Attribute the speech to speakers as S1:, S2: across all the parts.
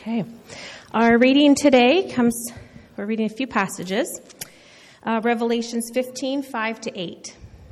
S1: Okay. Our reading today we're reading a few passages. Revelations 15, 5-8.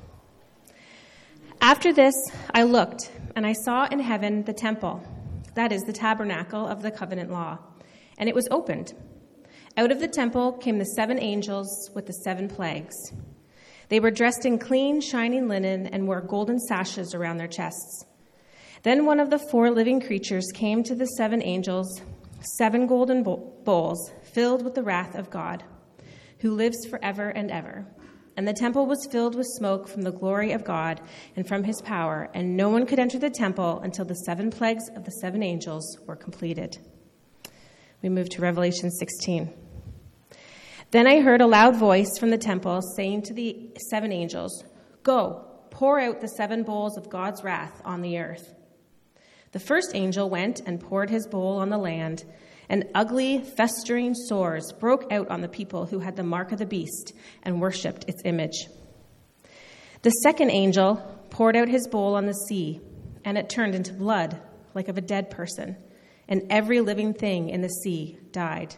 S1: After this, I looked, and I saw in heaven the temple, that is, the tabernacle of the covenant law, and it was opened. Out of the temple came the 7 angels with the 7 plagues. They were dressed in clean, shining linen and wore golden sashes around their chests. Then one of the 4 living creatures came to the 7 angels, 7 golden bowls filled with the wrath of God, who lives forever and ever. And the temple was filled with smoke from the glory of God and from his power, and no one could enter the temple until the 7 plagues of the 7 angels were completed. We move to Revelation 16. Then I heard a loud voice from the temple saying to the 7 angels, "Go, pour out the 7 bowls of God's wrath on the earth." The first angel went and poured his bowl on the land, and ugly, festering sores broke out on the people who had the mark of the beast and worshipped its image. The second angel poured out his bowl on the sea, and it turned into blood like of a dead person, and every living thing in the sea died.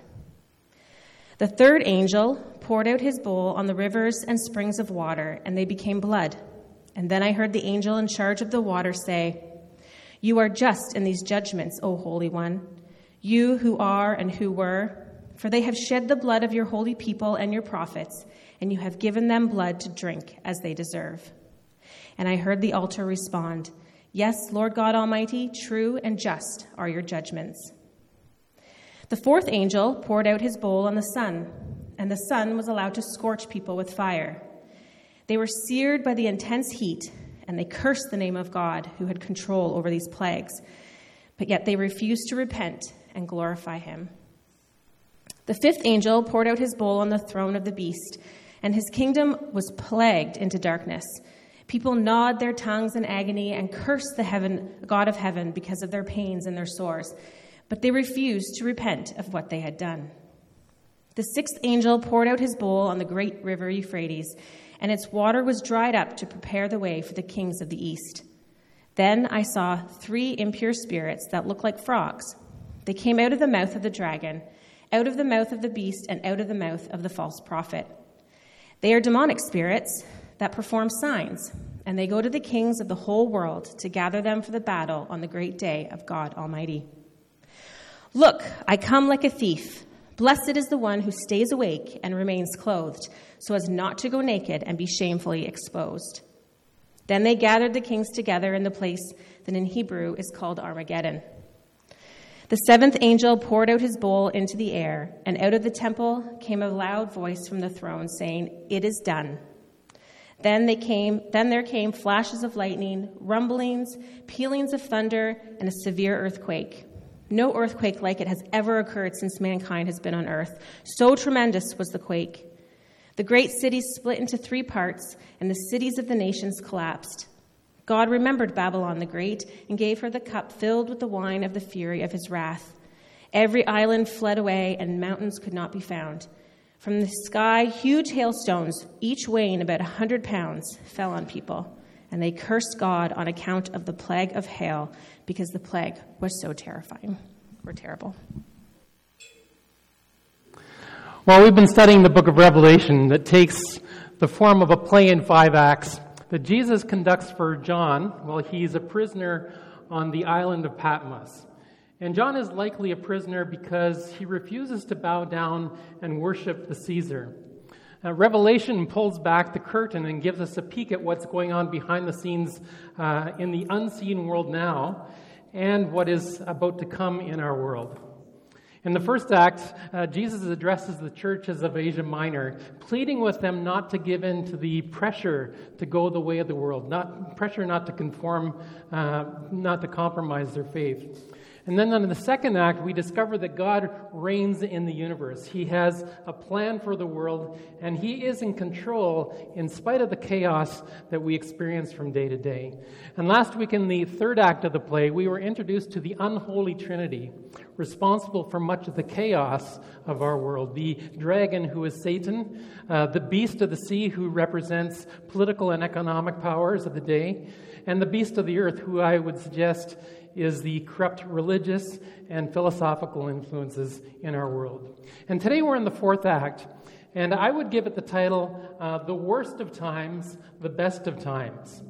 S1: The third angel poured out his bowl on the rivers and springs of water, and they became blood. And then I heard the angel in charge of the water say, "You are just in these judgments, O Holy One, you who are and who were, for they have shed the blood of your holy people and your prophets, and you have given them blood to drink as they deserve." And I heard the altar respond, "Yes, Lord God Almighty, true and just are your judgments." The fourth angel poured out his bowl on the sun, and the sun was allowed to scorch people with fire. They were seared by the intense heat, and they cursed the name of God who had control over these plagues, but yet they refused to repent and glorify him. The fifth angel poured out his bowl on the throne of the beast, and his kingdom was plagued into darkness. People gnawed their tongues in agony and cursed the God of heaven because of their pains and their sores, but they refused to repent of what they had done. The sixth angel poured out his bowl on the great river Euphrates, and its water was dried up to prepare the way for the kings of the east. Then I saw 3 impure spirits that looked like frogs. They came out of the mouth of the dragon, out of the mouth of the beast, and out of the mouth of the false prophet. They are demonic spirits that perform signs, and they go to the kings of the whole world to gather them for the battle on the great day of God Almighty. "Look, I come like a thief. Blessed is the one who stays awake and remains clothed, so as not to go naked and be shamefully exposed." Then they gathered the kings together in the place that in Hebrew is called Armageddon. The 7th angel poured out his bowl into the air, and out of the temple came a loud voice from the throne saying, "It is done." Then there came flashes of lightning, rumblings, pealings of thunder, and a severe earthquake. No earthquake like it has ever occurred since mankind has been on earth. So tremendous was the quake. The great cities split into 3 parts, and the cities of the nations collapsed. God remembered Babylon the Great and gave her the cup filled with the wine of the fury of his wrath. Every island fled away, and mountains could not be found. From the sky, huge hailstones, each weighing about 100 pounds, fell on people, and they cursed God on account of the plague of hail, because the plague was so terrifying or terrible.
S2: Well, we've been studying the book of Revelation that takes the form of a play in 5 acts that Jesus conducts for John while he's a prisoner on the island of Patmos. And John is likely a prisoner because he refuses to bow down and worship the Caesar. Revelation pulls back the curtain and gives us a peek at what's going on behind the scenes in the unseen world now and what is about to come in our world. In the first act, Jesus addresses the churches of Asia Minor, pleading with them not to give in to the pressure to go the way of the world, not to conform, not to compromise their faith. And then in the second act, we discover that God reigns in the universe. He has a plan for the world, and he is in control in spite of the chaos that we experience from day to day. And last week in the third act of the play, we were introduced to the unholy Trinity, responsible for much of the chaos of our world. The dragon, who is Satan, the beast of the sea, who represents political and economic powers of the day, and the beast of the earth, who I would suggest is the corrupt religious and philosophical influences in our world. And today we're in the fourth act, and I would give it the title, The Worst of Times, the Best of Times.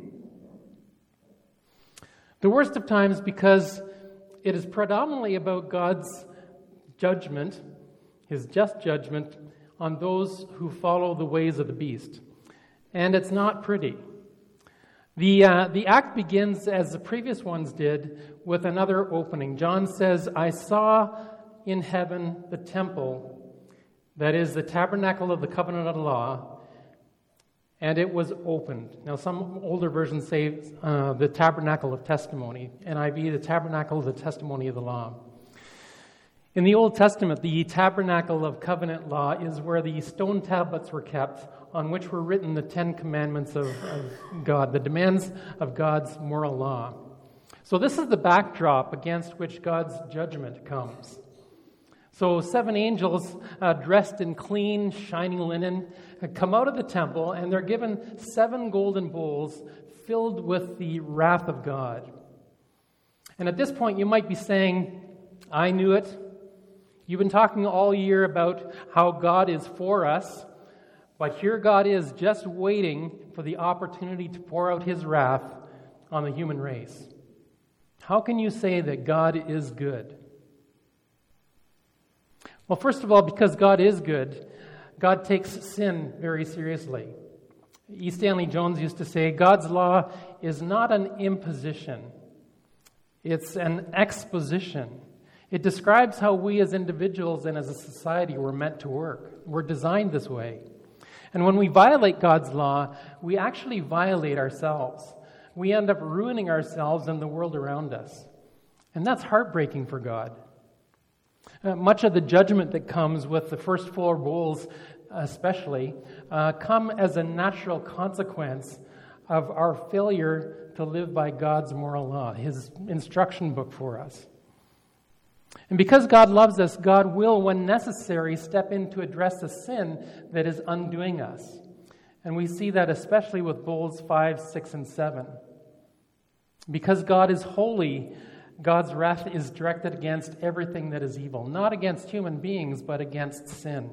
S2: The worst of times because it is predominantly about God's judgment, his just judgment, on those who follow the ways of the beast. And it's not pretty. The act begins, as the previous ones did, with another opening. John says, I saw in heaven the temple, that is the tabernacle of the covenant of the law, and it was opened. Now, some older versions say the tabernacle of testimony, NIV, the tabernacle of the testimony of the law. In the Old Testament, the tabernacle of covenant law is where the stone tablets were kept on which were written the 10 commandments of God, the demands of God's moral law. So this is the backdrop against which God's judgment comes. So 7 angels dressed in clean, shining linen come out of the temple, and they're given 7 golden bowls filled with the wrath of God. And at this point, you might be saying, I knew it. You've been talking all year about how God is for us, but here God is just waiting for the opportunity to pour out his wrath on the human race. How can you say that God is good? Well, first of all, because God is good, God takes sin very seriously. E. Stanley Jones used to say, God's law is not an imposition. It's an exposition. It describes how we as individuals and as a society were meant to work. We're designed this way. And when we violate God's law, we actually violate ourselves. We end up ruining ourselves and the world around us. And that's heartbreaking for God. Much of the judgment that comes with the first 4 bowls especially come as a natural consequence of our failure to live by God's moral law, his instruction book for us. And because God loves us, God will, when necessary, step in to address the sin that is undoing us. And we see that especially with bowls 5, 6, and 7. Because God is holy, God's wrath is directed against everything that is evil, not against human beings, but against sin.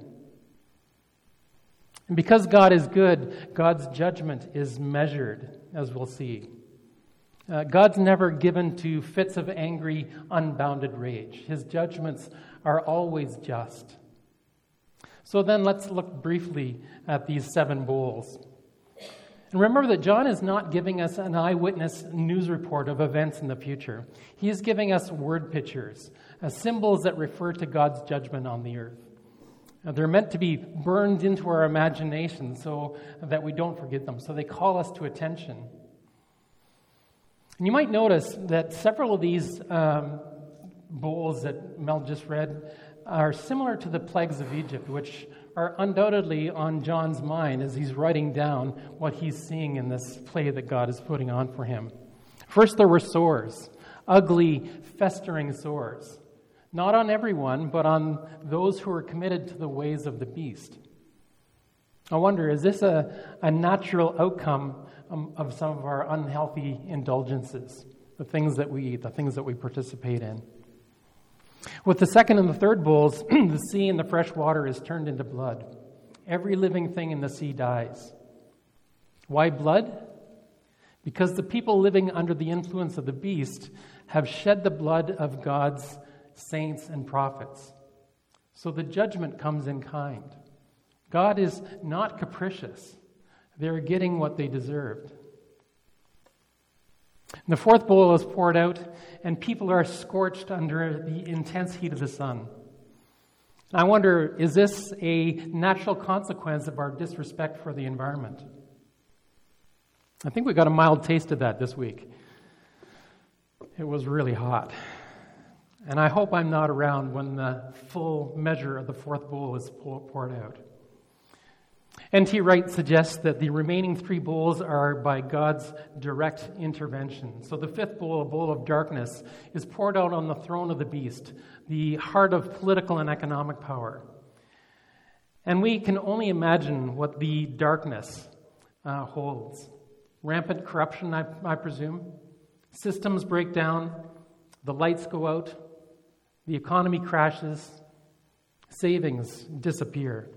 S2: And because God is good, God's judgment is measured, as we'll see. God's never given to fits of angry, unbounded rage. His judgments are always just. So then let's look briefly at these 7 bowls. And remember that John is not giving us an eyewitness news report of events in the future. He is giving us word pictures, symbols that refer to God's judgment on the earth. They're meant to be burned into our imagination so that we don't forget them. So they call us to attention. And you might notice that several of these bowls that Mel just read are similar to the plagues of Egypt, which are undoubtedly on John's mind as he's writing down what he's seeing in this play that God is putting on for him. First, there were sores, ugly, festering sores. Not on everyone, but on those who are committed to the ways of the beast. I wonder, is this a natural outcome of some of our unhealthy indulgences, the things that we eat, the things that we participate in? With the second and the third bowls, the sea and the fresh water is turned into blood. Every living thing in the sea dies. Why blood? Because the people living under the influence of the beast have shed the blood of God's saints and prophets. So the judgment comes in kind. God is not capricious. They're getting what they deserved. The fourth bowl is poured out, and people are scorched under the intense heat of the sun. I wonder, is this a natural consequence of our disrespect for the environment? I think we got a mild taste of that this week. It was really hot. And I hope I'm not around when the full measure of the fourth bowl is poured out. N.T. Wright suggests that the remaining 3 bowls are by God's direct intervention. So the fifth bowl, a bowl of darkness, is poured out on the throne of the beast, the heart of political and economic power. And we can only imagine what the darkness holds. Rampant corruption, I presume. Systems break down, the lights go out, the economy crashes, savings disappear.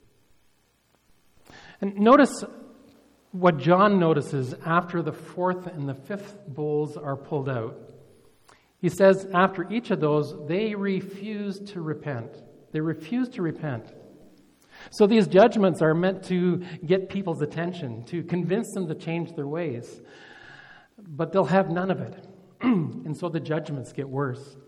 S2: And notice what John notices after the fourth and the fifth bowls are pulled out. He says after each of those, they refuse to repent. They refuse to repent. So these judgments are meant to get people's attention, to convince them to change their ways. But they'll have none of it. And so the judgments get worse.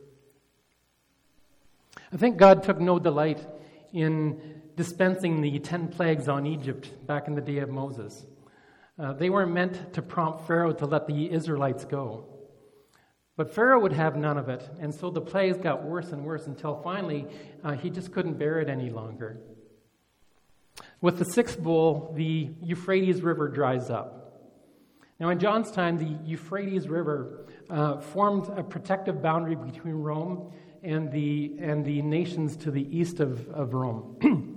S2: I think God took no delight in dispensing the 10 plagues on Egypt back in the day of Moses. They weren't meant to prompt Pharaoh to let the Israelites go. But Pharaoh would have none of it, and so the plagues got worse and worse until finally he just couldn't bear it any longer. With the sixth bowl, the Euphrates River dries up. Now in John's time, the Euphrates River formed a protective boundary between Rome and the nations to the east of Rome.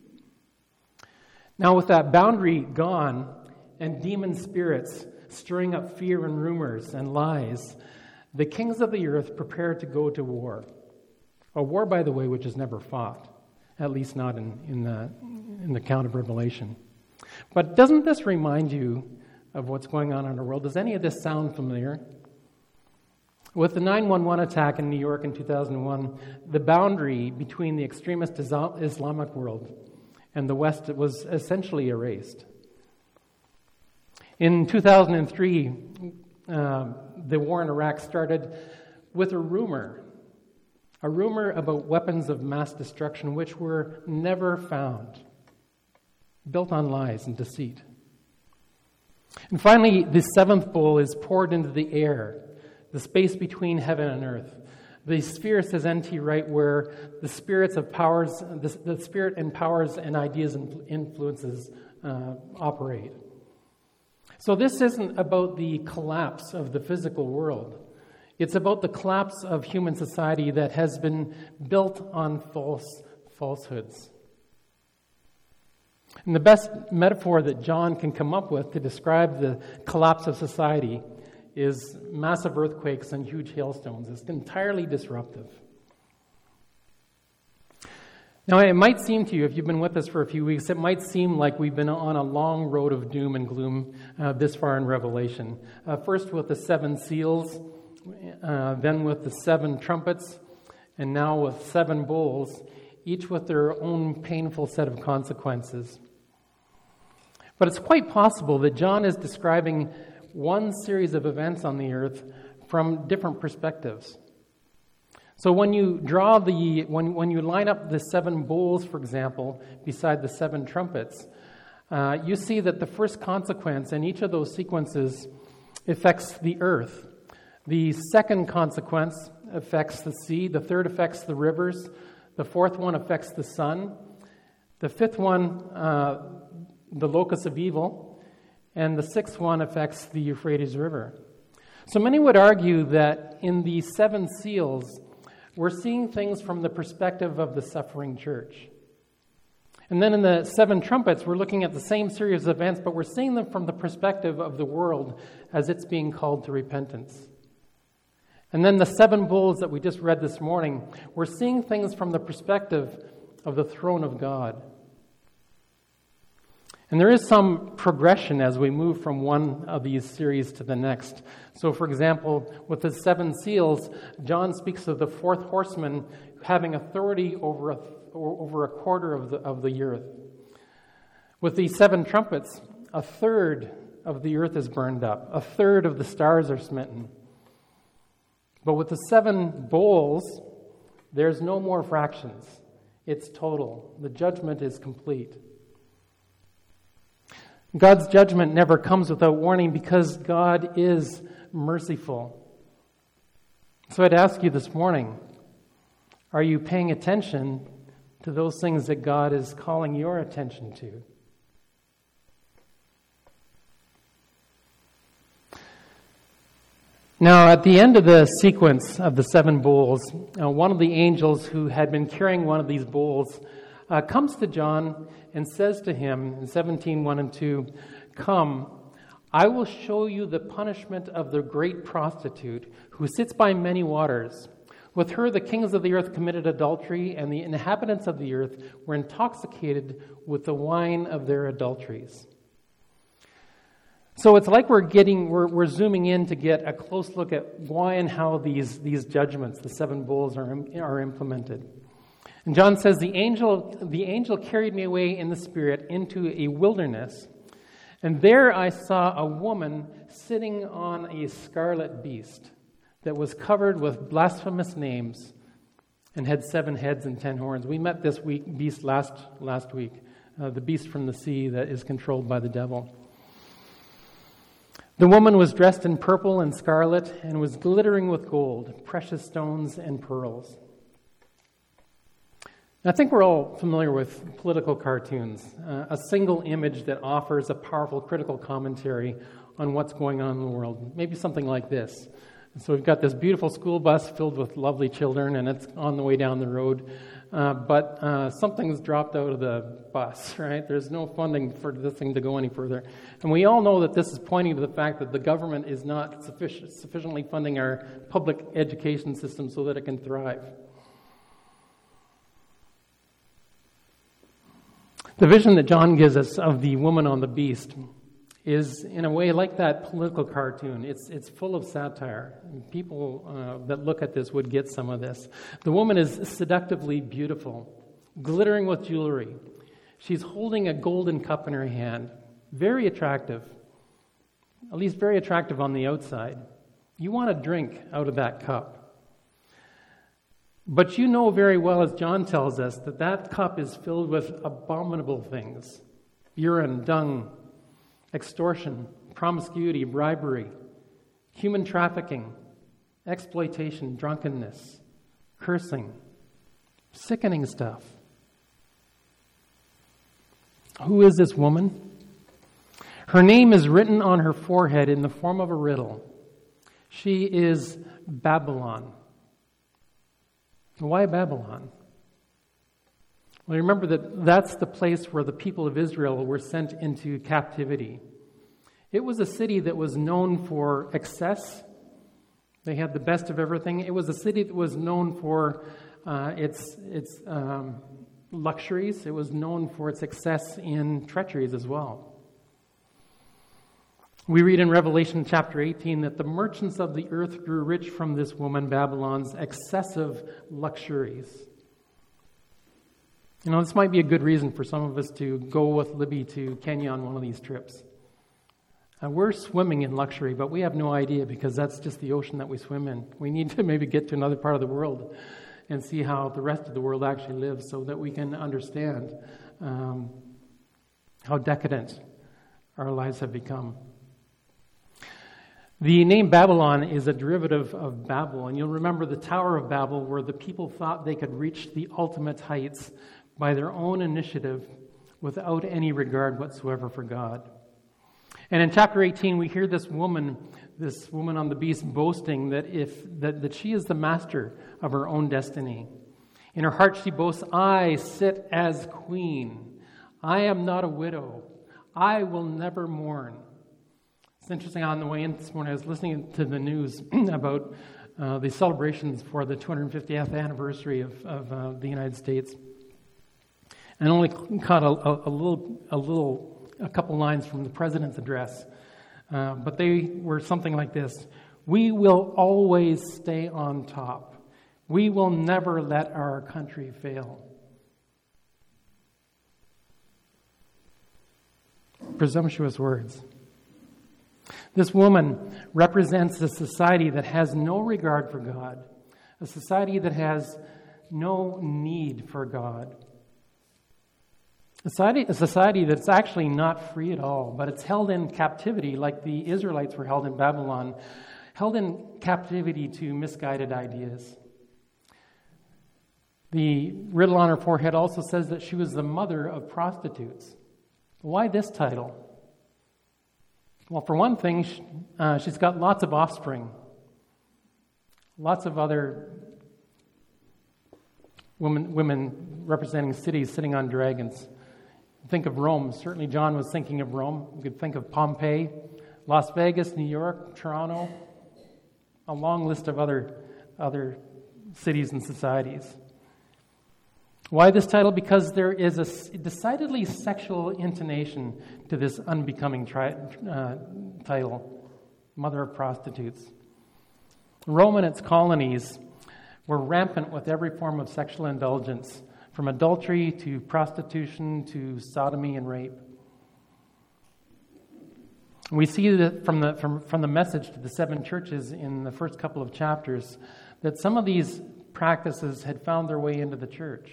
S2: Now with that boundary gone, and demon spirits stirring up fear and rumors and lies, the kings of the earth prepared to go to war. A war, by the way, which is never fought, at least not in the account of Revelation. But doesn't this remind you of what's going on in our world? Does any of this sound familiar? With the 9/11 attack in New York in 2001, the boundary between the extremist Islamic world and the West was essentially erased. In 2003, the war in Iraq started with a rumor about weapons of mass destruction which were never found, built on lies and deceit. And finally, the seventh bowl is poured into the air, the space between heaven and earth. The sphere, says N.T. Wright, where the spirits of powers, the spirit and powers and ideas and influences operate. So this isn't about the collapse of the physical world. It's about the collapse of human society that has been built on falsehoods. And the best metaphor that John can come up with to describe the collapse of society is massive earthquakes and huge hailstones. It's entirely disruptive. Now, it might seem to you, if you've been with us for a few weeks, it might seem like we've been on a long road of doom and gloom this far in Revelation. First with the 7 seals, then with the 7 trumpets, and now with 7 bowls, each with their own painful set of consequences. But it's quite possible that John is describing one series of events on the earth from different perspectives. So when you when you line up the 7 bowls, for example, beside the 7 trumpets, you see that the first consequence in each of those sequences affects the earth. The second consequence affects the sea. The third affects the rivers. The fourth one affects the sun. The fifth one, the locus of evil. And the sixth one affects the Euphrates River. So many would argue that in the 7 seals, we're seeing things from the perspective of the suffering church. And then in the 7 trumpets, we're looking at the same series of events, but we're seeing them from the perspective of the world as it's being called to repentance. And then the 7 bowls that we just read this morning, we're seeing things from the perspective of the throne of God. And there is some progression as we move from one of these series to the next. So, for example, with the 7 seals, John speaks of the 4th horseman having authority over a quarter of the earth. With the 7 trumpets, a third of the earth is burned up. A third of the stars are smitten. But with the 7 bowls, there's no more fractions. It's total. The judgment is complete. God's judgment never comes without warning because God is merciful. So I'd ask you this morning, are you paying attention to those things that God is calling your attention to? Now, at the end of the sequence of the 7 bowls, one of the angels who had been carrying one of these bowls comes to John and says to him in 17:1 and 2, "Come, I will show you the punishment of the great prostitute who sits by many waters. With her, the kings of the earth committed adultery, and the inhabitants of the earth were intoxicated with the wine of their adulteries. So it's like we're zooming in to get a close look at why and how these judgments, the 7 bowls, are implemented. And John says, the angel carried me away in the spirit into a wilderness, and there I saw a woman sitting on a scarlet beast that was covered with blasphemous names and had 7 heads and 10 horns. We met this beast last week, the beast from the sea that is controlled by the devil. The woman was dressed in purple and scarlet and was glittering with gold, precious stones, and pearls. I think we're all familiar with political cartoons, a single image that offers a powerful critical commentary on what's going on in the world. Maybe something like this. So we've got this beautiful school bus filled with lovely children, and it's on the way down the road. But something's dropped out of the bus, right? There's no funding for this thing to go any further. And we all know that this is pointing to the fact that the government is not sufficiently funding our public education system so that it can thrive. The vision that John gives us of the woman on the beast is, in a way, like that political cartoon. It's full of satire. People that look at this would get some of this. The woman is seductively beautiful, glittering with jewelry. She's holding a golden cup in her hand. Very attractive, at least very attractive on the outside. You want to drink out of that cup. But you know very well, as John tells us, that cup is filled with abominable things. Urine, dung, extortion, promiscuity, bribery, human trafficking, exploitation, drunkenness, cursing, sickening stuff. Who is this woman? Her name is written on her forehead in the form of a riddle. She is Babylon. Why Babylon? Well, remember that's the place where the people of Israel were sent into captivity. It was a city that was known for excess. They had the best of everything. It was a city that was known for its luxuries. It was known for its excess in treacheries as well. We read in Revelation chapter 18 that the merchants of the earth grew rich from this woman, Babylon's excessive luxuries. You know, this might be a good reason for some of us to go with Libby to Kenya on one of these trips. We're swimming in luxury, but we have no idea because that's just the ocean that we swim in. We need to maybe get to another part of the world and see how the rest of the world actually lives so that we can understand how decadent our lives have become. The name Babylon is a derivative of Babel, and you'll remember the Tower of Babel where the people thought they could reach the ultimate heights by their own initiative without any regard whatsoever for God. And in chapter 18, we hear this woman on the beast boasting that she is the master of her own destiny. In her heart she boasts, I sit as queen. I am not a widow. I will never mourn. It's interesting, on the way in this morning, I was listening to the news about the celebrations for the 250th anniversary of the United States. And only caught a couple lines from the president's address. But they were something like this. We will always stay on top. We will never let our country fail. Presumptuous words. This woman represents a society that has no regard for God, a society that has no need for God, a society that's actually not free at all, but it's held in captivity like the Israelites were held in Babylon, held in captivity to misguided ideas. The riddle on her forehead also says that she was the mother of prostitutes. Why this title? Well, for one thing, she's got lots of offspring, lots of other women representing cities sitting on dragons. Think of Rome. Certainly John was thinking of Rome. You could think of Pompeii, Las Vegas, New York, Toronto, a long list of other cities and societies. Why this title? Because there is a decidedly sexual intonation to this unbecoming title, Mother of Prostitutes. Rome and its colonies were rampant with every form of sexual indulgence, from adultery to prostitution to sodomy and rape. We see that from the message to the 7 churches in the first couple of chapters that some of these practices had found their way into the church.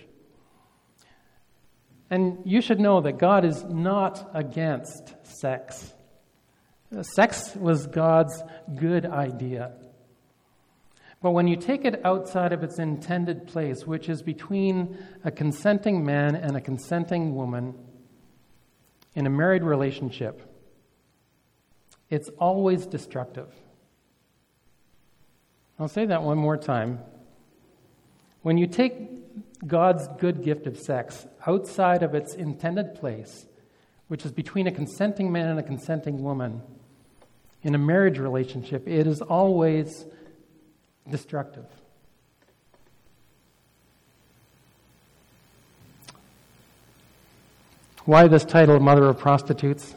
S2: And you should know that God is not against sex. Sex was God's good idea. But when you take it outside of its intended place, which is between a consenting man and a consenting woman in a married relationship, it's always destructive. I'll say that one more time. When you take God's good gift of sex outside of its intended place, which is between a consenting man and a consenting woman in a marriage relationship, it is always destructive. Why this title, Mother of Prostitutes?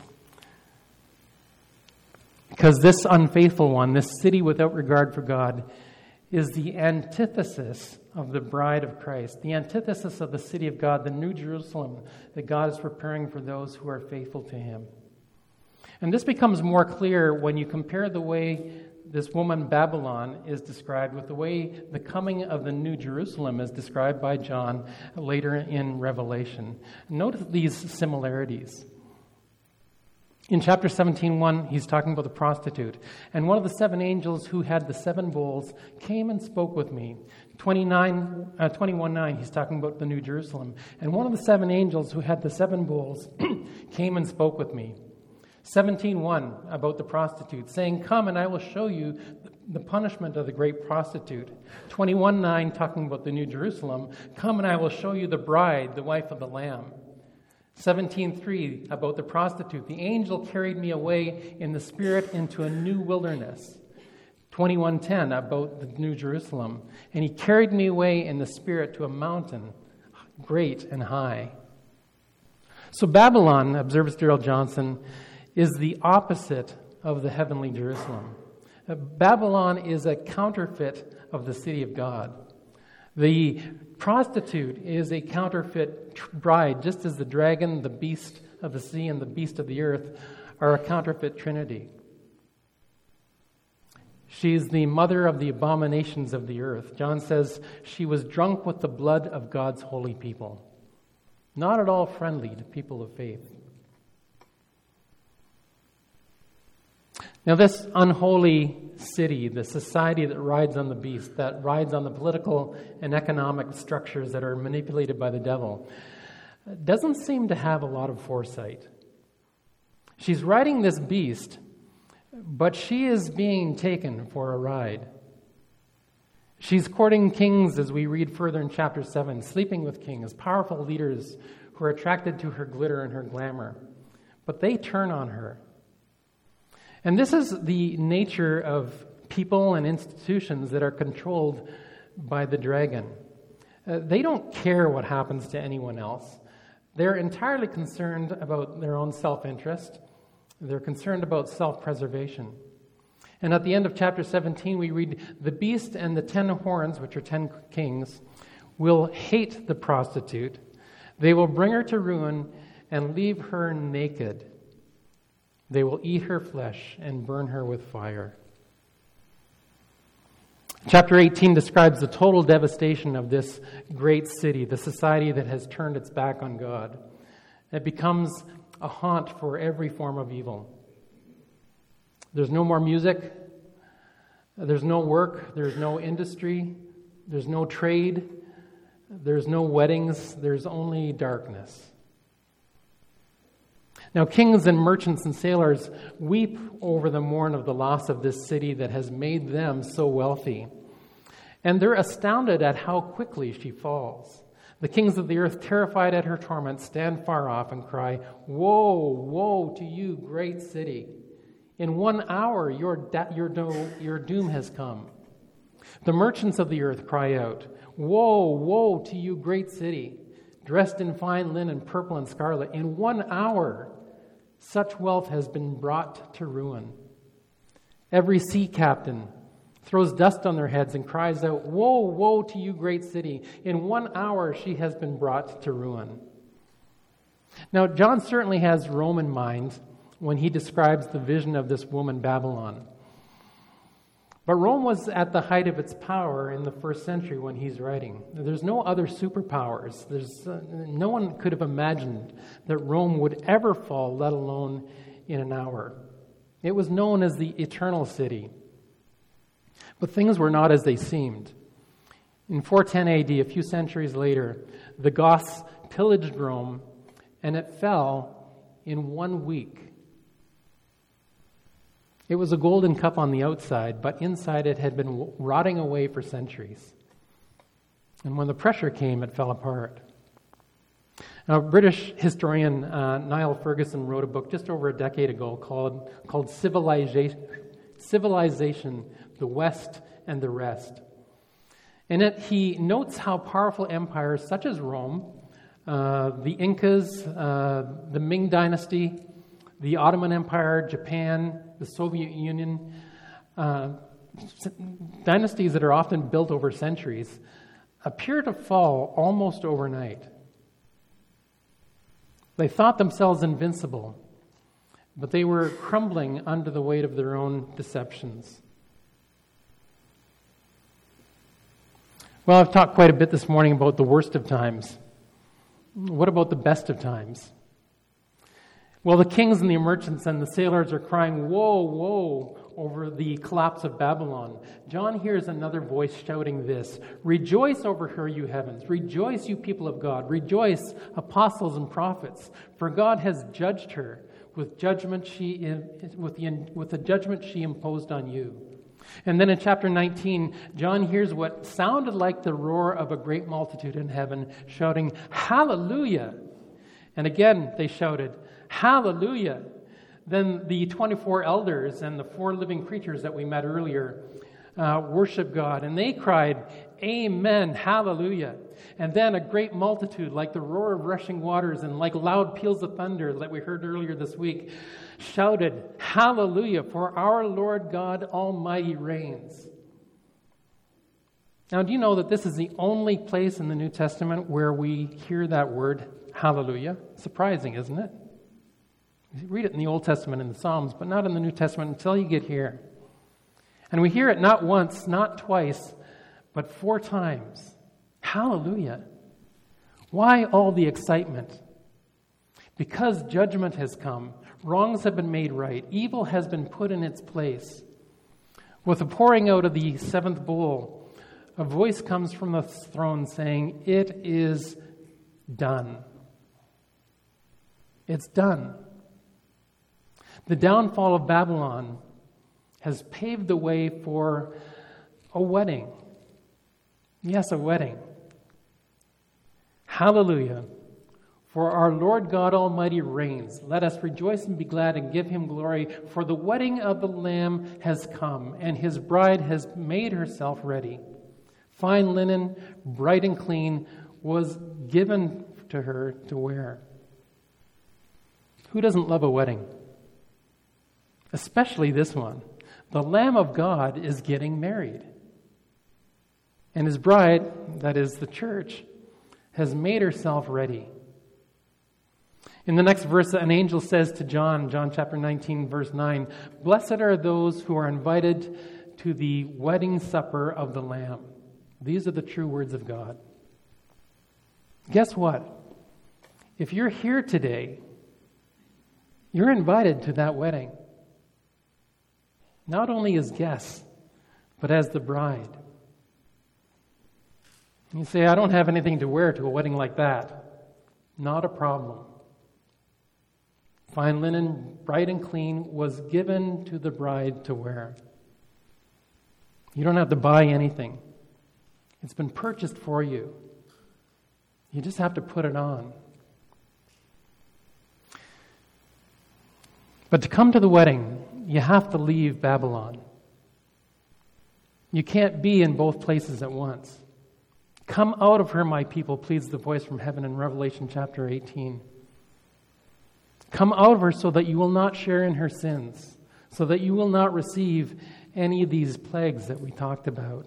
S2: Because this unfaithful one, this city without regard for God, is the antithesis of the bride of Christ, the antithesis of the city of God, the New Jerusalem that God is preparing for those who are faithful to Him. And this becomes more clear when you compare the way this woman Babylon is described with the way the coming of the New Jerusalem is described by John later in Revelation. Notice these similarities. In chapter 17:1, he's talking about the prostitute. And one of the 7 angels who had the 7 bowls came and spoke with me. 21:9, he's talking about the New Jerusalem. And one of the 7 angels who had the 7 bowls came and spoke with me. 17:1, about the prostitute, saying, "Come and I will show you the punishment of the great prostitute." 21:9, talking about the New Jerusalem, "Come and I will show you the bride, the wife of the Lamb." 17:3, about the prostitute, "The angel carried me away in the spirit into a new wilderness." 21:10, about the New Jerusalem, "And he carried me away in the spirit to a mountain, great and high." So Babylon, observes Darrell Johnson, is the opposite of the heavenly Jerusalem. Babylon is a counterfeit of the city of God. The prostitute is a counterfeit bride, just as the dragon, the beast of the sea, and the beast of the earth are a counterfeit trinity. She's the mother of the abominations of the earth. John says she was drunk with the blood of God's holy people. Not at all friendly to people of faith. Now, this unholy city, the society that rides on the beast, that rides on the political and economic structures that are manipulated by the devil, doesn't seem to have a lot of foresight. She's riding this beast, but she is being taken for a ride. She's courting kings, as we read further in chapter 7, sleeping with kings, powerful leaders who are attracted to her glitter and her glamour. But they turn on her. And this is the nature of people and institutions that are controlled by the dragon. They don't care what happens to anyone else. They're entirely concerned about their own self-interest. They're concerned about self-preservation. And at the end of chapter 17, we read, "The beast and the 10 horns, which are 10 kings, will hate the prostitute. They will bring her to ruin and leave her naked. They will eat her flesh and burn her with fire." Chapter 18 describes the total devastation of this great city, the society that has turned its back on God. It becomes a haunt for every form of evil. There's no more music. There's no work. There's no industry. There's no trade. There's no weddings. There's only darkness. Now, kings and merchants and sailors weep over the mourn of the loss of this city that has made them so wealthy. And they're astounded at how quickly she falls. The kings of the earth, terrified at her torment, stand far off and cry, "Woe, woe to you, great city! In 1 hour, your doom has come. The merchants of the earth cry out, woe, woe to you, great city, dressed in fine linen, purple and scarlet. In 1 hour, such wealth has been brought to ruin. Every sea captain throws dust on their heads and cries out, woe, woe to you, great city. In 1 hour, she has been brought to ruin. Now, John certainly has Rome in mind when he describes the vision of this woman, Babylon. But Rome was at the height of its power in the first century when he's writing. There's no other superpowers. No one could have imagined that Rome would ever fall, let alone in an hour. It was known as the Eternal City. But things were not as they seemed. In 410 AD, a few centuries later, the Goths pillaged Rome, and it fell in 1 week. It was a golden cup on the outside, but inside it had been rotting away for centuries. And when the pressure came, it fell apart. Now, British historian Niall Ferguson wrote a book just over a decade ago called Civilization, the West and the Rest. In it, he notes how powerful empires such as Rome, the Incas, the Ming Dynasty, the Ottoman Empire, Japan, the Soviet Union, dynasties that are often built over centuries, appear to fall almost overnight. They thought themselves invincible, but they were crumbling under the weight of their own deceptions. Well, I've talked quite a bit this morning about the worst of times. What about the best of times? Well, the kings and the merchants and the sailors are crying, woe, woe, over the collapse of Babylon. John hears another voice shouting this, rejoice over her, you heavens. Rejoice, you people of God. Rejoice, apostles and prophets. For God has judged her with the judgment she imposed on you. And then in chapter 19, John hears what sounded like the roar of a great multitude in heaven shouting, hallelujah. And again they shouted, hallelujah. Then the 24 elders and the 4 living creatures that we met earlier worship God, and they cried, amen, hallelujah. And then a great multitude, like the roar of rushing waters and like loud peals of thunder that we heard earlier this week, shouted, hallelujah, for our Lord God Almighty reigns. Now, do you know that this is the only place in the New Testament where we hear that word, hallelujah? Surprising, isn't it? You read it in the Old Testament in the Psalms, but not in the New Testament until you get here. And we hear it not once, not twice, but 4 times. Hallelujah. Why all the excitement? Because judgment has come. Wrongs have been made right. Evil has been put in its place. With the pouring out of the 7th bowl, a voice comes from the throne saying, it is done. It's done. The downfall of Babylon has paved the way for a wedding. Yes, a wedding. Hallelujah. For our Lord God Almighty reigns. Let us rejoice and be glad and give him glory, for the wedding of the Lamb has come, and his bride has made herself ready. Fine linen, bright and clean, was given to her to wear. Who doesn't love a wedding? Especially this one. The Lamb of God is getting married. And his bride, that is the church, has made herself ready. In the next verse, an angel says to John chapter 19, verse 9, blessed are those who are invited to the wedding supper of the Lamb. These are the true words of God. Guess what? If you're here today, you're invited to that wedding. Not only as guests, but as the bride. You say, I don't have anything to wear to a wedding like that. Not a problem. Fine linen, bright and clean, was given to the bride to wear. You don't have to buy anything. It's been purchased for you. You just have to put it on. But to come to the wedding, you have to leave Babylon. You can't be in both places at once. Come out of her, my people, pleads the voice from heaven in Revelation chapter 18. Come out of her so that you will not share in her sins, so that you will not receive any of these plagues that we talked about.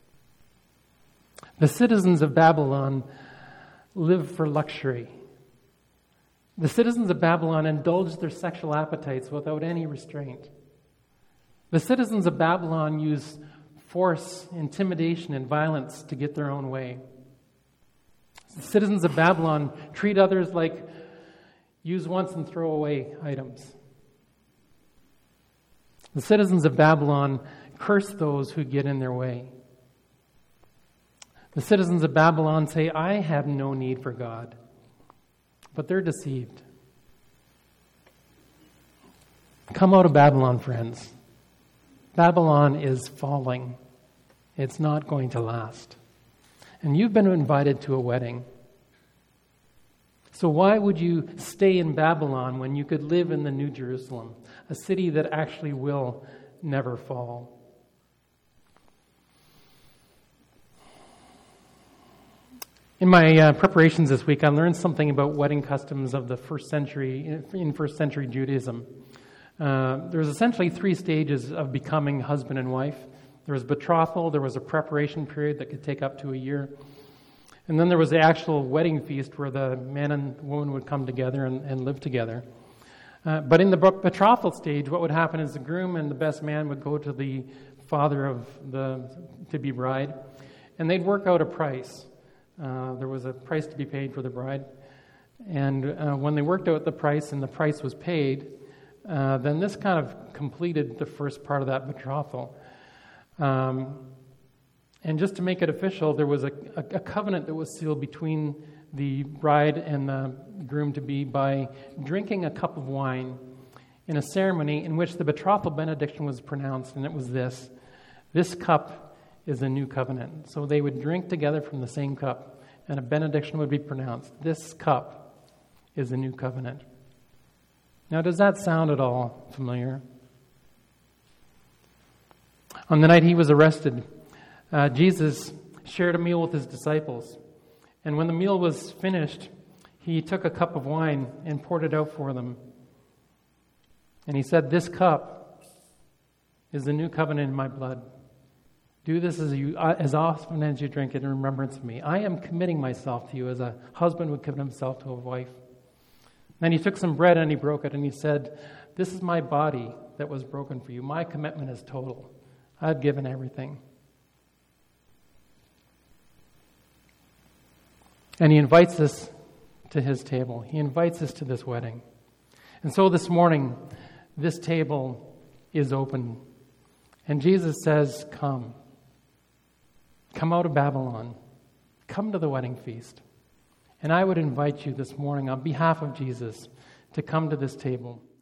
S2: The citizens of Babylon live for luxury. The citizens of Babylon indulge their sexual appetites without any restraint. The citizens of Babylon use force, intimidation, and violence to get their own way. The citizens of Babylon treat others like use once and throw away items. The citizens of Babylon curse those who get in their way. The citizens of Babylon say, I have no need for God. But they're deceived. Come out of Babylon, friends. Babylon is falling. It's not going to last. And you've been invited to a wedding. So why would you stay in Babylon when you could live in the New Jerusalem, a city that actually will never fall? In my preparations this week, I learned something about wedding customs of the first century, in first century Judaism. There was essentially 3 stages of becoming husband and wife. There was betrothal, there was a preparation period that could take up to a year, and then there was the actual wedding feast where the man and woman would come together and live together. But in the betrothal stage, what would happen is the groom and the best man would go to the father of the to-be bride, and they'd work out a price. There was a price to be paid for the bride. And when they worked out the price and the price was paid, then this kind of completed the first part of that betrothal. And just to make it official, there was a covenant that was sealed between the bride and the groom-to-be by drinking a cup of wine in a ceremony in which the betrothal benediction was pronounced, and it was this: this cup is a new covenant. So they would drink together from the same cup, and a benediction would be pronounced. This cup is a new covenant. Now, does that sound at all familiar? On the night he was arrested, Jesus shared a meal with his disciples. And when the meal was finished, he took a cup of wine and poured it out for them. And he said, this cup is the new covenant in my blood. Do this as often as you drink it in remembrance of me. I am committing myself to you as a husband would commit himself to a wife. Then he took some bread and he broke it and he said, this is my body that was broken for you. My commitment is total. I've given everything. And he invites us to his table. He invites us to this wedding. And so this morning, this table is open. And Jesus says, come. Come out of Babylon. Come to the wedding feast. And I would invite you this morning on behalf of Jesus to come to this table.